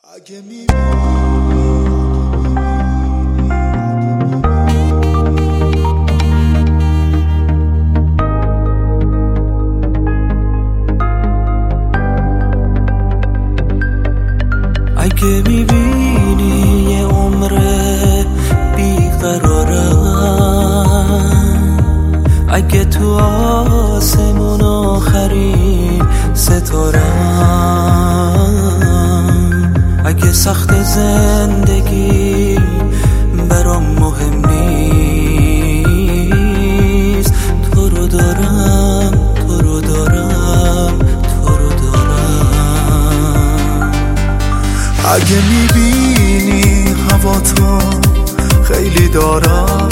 اگه میبینی یه عمره بیقرارم، اگه تو آسمون آخرین ستارم، اگه سخت زندگی برام مهم نیست، تو رو دارم، تو رو دارم، تو رو دارم. اگه میبینی هوا تو خیلی دارم،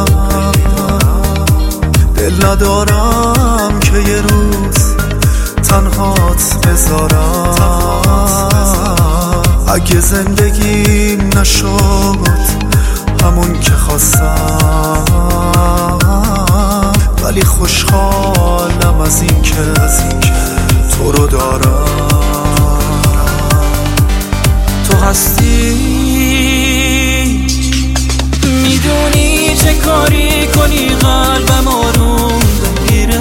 دل ندارم که یه روز تنهات بذارم. اگه زندگیم نشد همون که خواستم، ولی خوشحالم از این که تو رو دارم. تو هستی، میدونی چه کاری کنی قلبم آروم بگیره،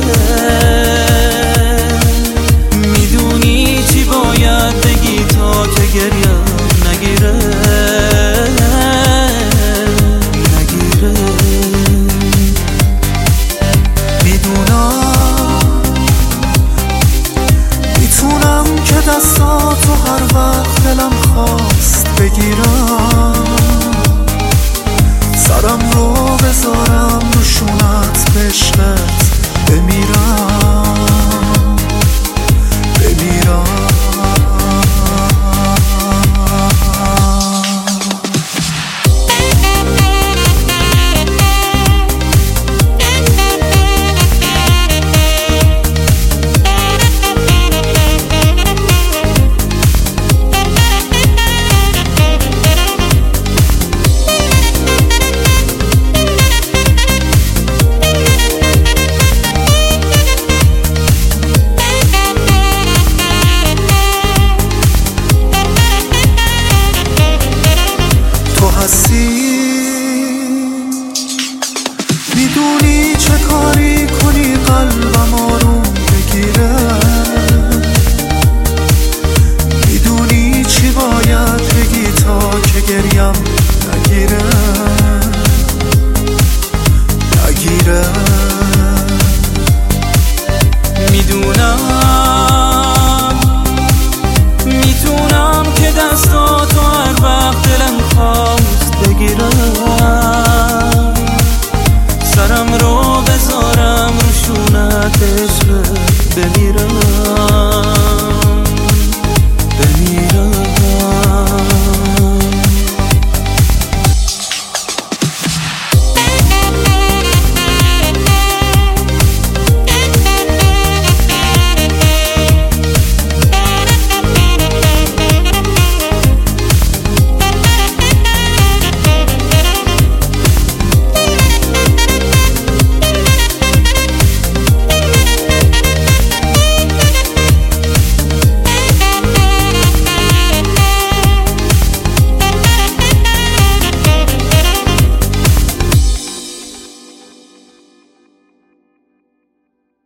میدونی چی باید بگی تا که گریم نگیره. میتونم که دستاتو هر وقت دلم خواست بگیرم، سرم رو بذارم رو شونت به عشقت بمیرم.